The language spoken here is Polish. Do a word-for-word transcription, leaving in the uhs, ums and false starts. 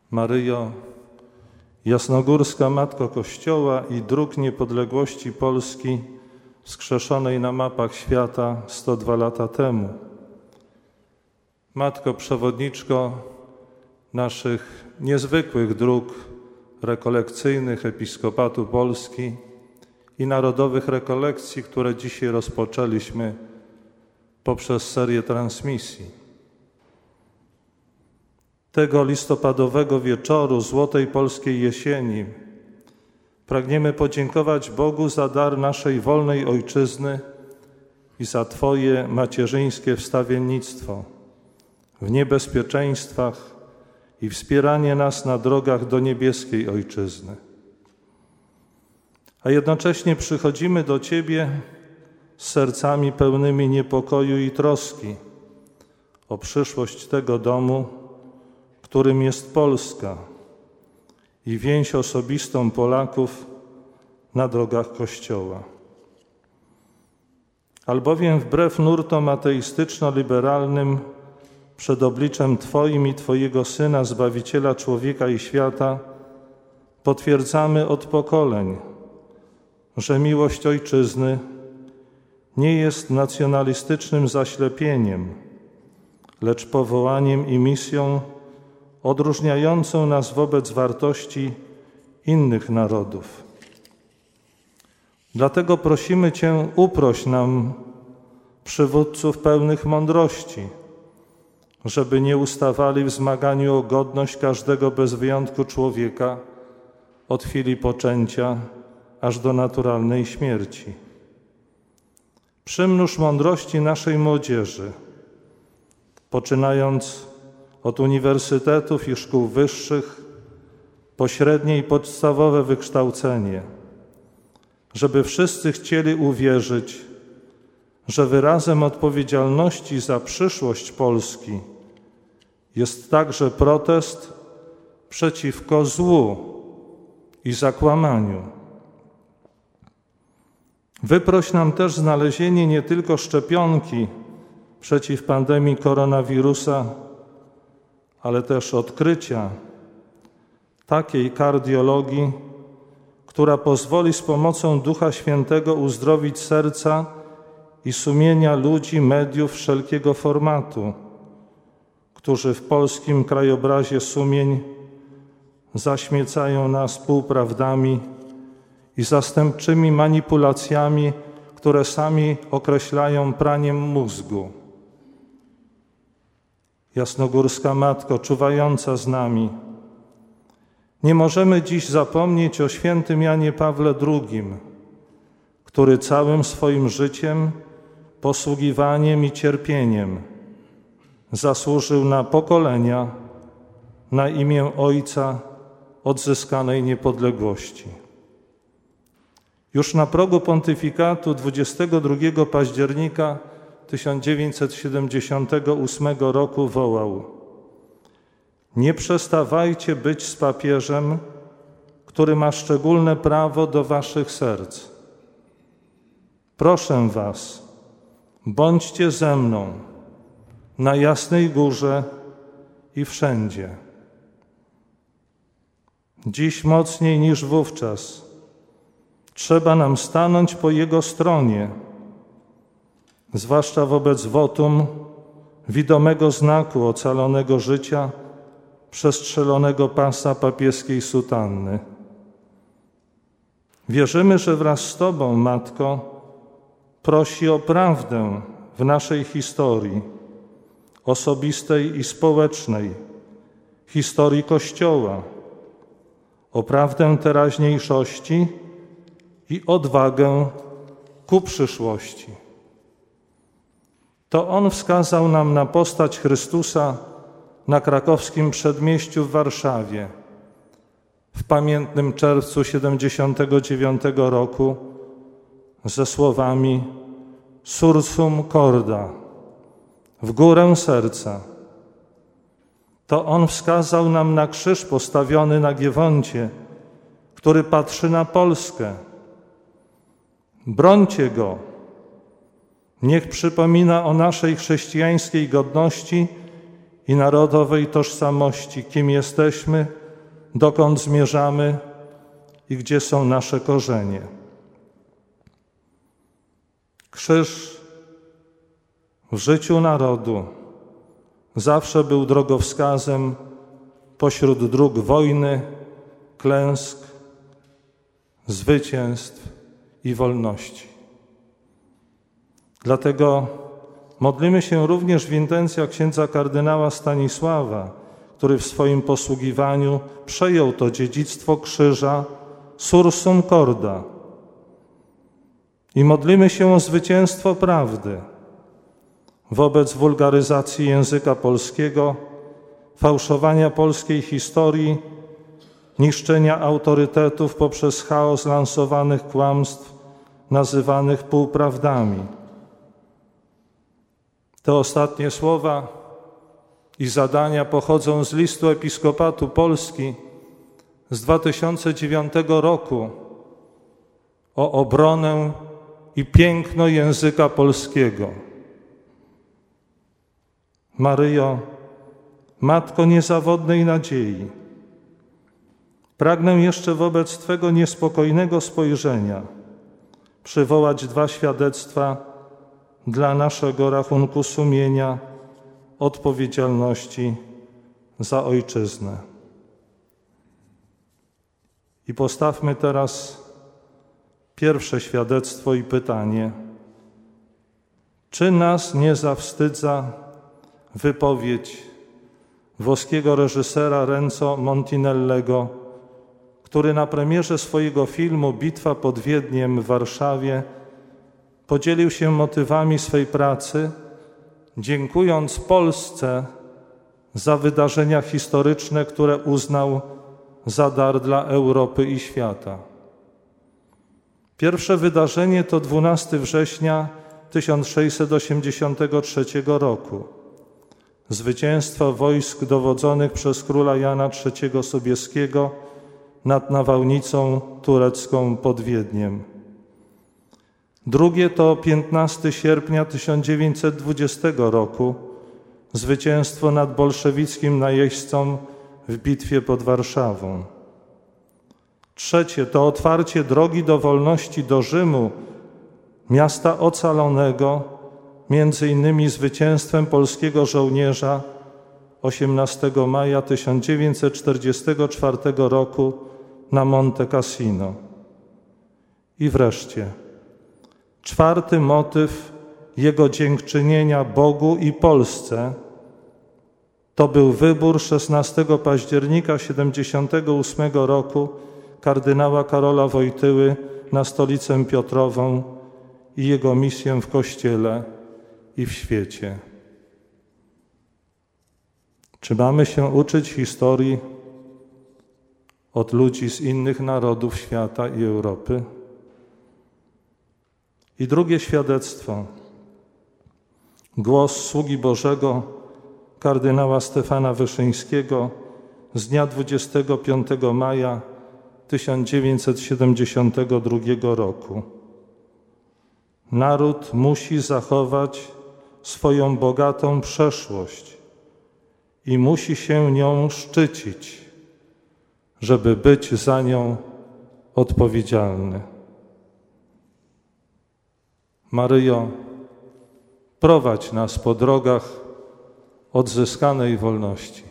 Maryjo, jasnogórska Matko Kościoła i dróg niepodległości Polski, wskrzeszonej na mapach świata sto dwa lata temu. Matko Przewodniczko naszych niezwykłych dróg rekolekcyjnych Episkopatu Polski i narodowych rekolekcji, które dzisiaj rozpoczęliśmy poprzez serię transmisji. Tego listopadowego wieczoru złotej polskiej jesieni pragniemy podziękować Bogu za dar naszej wolnej Ojczyzny i za Twoje macierzyńskie wstawiennictwo w niebezpieczeństwach i wspieranie nas na drogach do niebieskiej Ojczyzny. A jednocześnie przychodzimy do Ciebie z sercami pełnymi niepokoju i troski o przyszłość tego domu, którym jest Polska i więź osobistą Polaków na drogach Kościoła. Albowiem wbrew nurtom ateistyczno-liberalnym przed obliczem Twoim i Twojego Syna, Zbawiciela człowieka i świata, potwierdzamy od pokoleń, że miłość Ojczyzny nie jest nacjonalistycznym zaślepieniem, lecz powołaniem i misją odróżniającą nas wobec wartości innych narodów. Dlatego prosimy Cię, uproś nam przywódców pełnych mądrości, żeby nie ustawali w zmaganiu o godność każdego bez wyjątku człowieka od chwili poczęcia aż do naturalnej śmierci. Przymnóż mądrości naszej młodzieży, poczynając od uniwersytetów i szkół wyższych, po średnie i podstawowe wykształcenie, żeby wszyscy chcieli uwierzyć, że wyrazem odpowiedzialności za przyszłość Polski jest także protest przeciwko złu i zakłamaniu. Wyproś nam też znalezienie nie tylko szczepionki przeciw pandemii koronawirusa, ale też odkrycia takiej kardiologii, która pozwoli z pomocą Ducha Świętego uzdrowić serca i sumienia ludzi, mediów wszelkiego formatu, którzy w polskim krajobrazie sumień zaśmiecają nas półprawdami i zastępczymi manipulacjami, które sami określają praniem mózgu. Jasnogórska Matko, czuwająca z nami, nie możemy dziś zapomnieć o świętym Janie Pawle drugim, który całym swoim życiem, posługiwaniem i cierpieniem zasłużył na pokolenia, na imię Ojca odzyskanej niepodległości. Już na progu pontyfikatu dwudziestego drugiego października tysiąc dziewięćset siedemdziesiątego ósmego roku wołał: nie przestawajcie być z papieżem, który ma szczególne prawo do waszych serc. Proszę was, bądźcie ze mną na Jasnej Górze i wszędzie. Dziś mocniej niż wówczas trzeba nam stanąć po Jego stronie, zwłaszcza wobec wotum widomego znaku ocalonego życia przestrzelonego pasa papieskiej sutanny. Wierzymy, że wraz z Tobą, Matko, prosi o prawdę w naszej historii, osobistej i społecznej, historii Kościoła, o prawdę teraźniejszości i odwagę ku przyszłości. To On wskazał nam na postać Chrystusa na krakowskim przedmieściu w Warszawie w pamiętnym czerwcu siedemdziesiątego dziewiątego roku ze słowami Sursum corda, w górę serca. To On wskazał nam na krzyż postawiony na Giewoncie, który patrzy na Polskę. Brońcie Go. Niech przypomina o naszej chrześcijańskiej godności i narodowej tożsamości, kim jesteśmy, dokąd zmierzamy i gdzie są nasze korzenie. Krzyż w życiu narodu zawsze był drogowskazem pośród dróg wojny, klęsk, zwycięstw i wolności. Dlatego modlimy się również w intencjach księdza kardynała Stanisława, który w swoim posługiwaniu przejął to dziedzictwo krzyża sursum corda. I modlimy się o zwycięstwo prawdy wobec wulgaryzacji języka polskiego, fałszowania polskiej historii, niszczenia autorytetów poprzez chaos lansowanych kłamstw nazywanych półprawdami. Te ostatnie słowa i zadania pochodzą z listu Episkopatu Polski z dwa tysiące dziewiątego roku o obronę i piękno języka polskiego. Maryjo, Matko niezawodnej nadziei, pragnę jeszcze wobec Twego niespokojnego spojrzenia przywołać dwa świadectwa dla naszego rachunku sumienia, odpowiedzialności za Ojczyznę. I postawmy teraz pierwsze świadectwo i pytanie. Czy nas nie zawstydza wypowiedź włoskiego reżysera Renzo Montinellego, który na premierze swojego filmu Bitwa pod Wiedniem w Warszawie podzielił się motywami swej pracy, dziękując Polsce za wydarzenia historyczne, które uznał za dar dla Europy i świata. Pierwsze wydarzenie to dwunastego września tysiąc sześćset osiemdziesiątego trzeciego roku. Zwycięstwo wojsk dowodzonych przez króla Jana trzeciego Sobieskiego nad nawałnicą turecką pod Wiedniem. Drugie to piętnastego sierpnia tysiąc dziewięćset dwudziestego roku, zwycięstwo nad bolszewickim najeźdźcą w bitwie pod Warszawą. Trzecie to otwarcie drogi do wolności do Rzymu, miasta ocalonego, między innymi zwycięstwem polskiego żołnierza osiemnastego maja tysiąc dziewięćset czterdziestego czwartego roku na Monte Cassino. I wreszcie czwarty motyw jego dziękczynienia Bogu i Polsce to był wybór szesnastego października tysiąc dziewięćset siedemdziesiątego ósmego roku kardynała Karola Wojtyły na Stolicę Piotrową i jego misję w Kościele i w świecie. Czy mamy się uczyć historii od ludzi z innych narodów świata i Europy? I drugie świadectwo. Głos sługi Bożego kardynała Stefana Wyszyńskiego z dnia dwudziestego piątego maja tysiąc dziewięćset siedemdziesiątego drugiego roku. Naród musi zachować swoją bogatą przeszłość i musi się nią szczycić, żeby być za nią odpowiedzialny. Maryjo, prowadź nas po drogach odzyskanej wolności.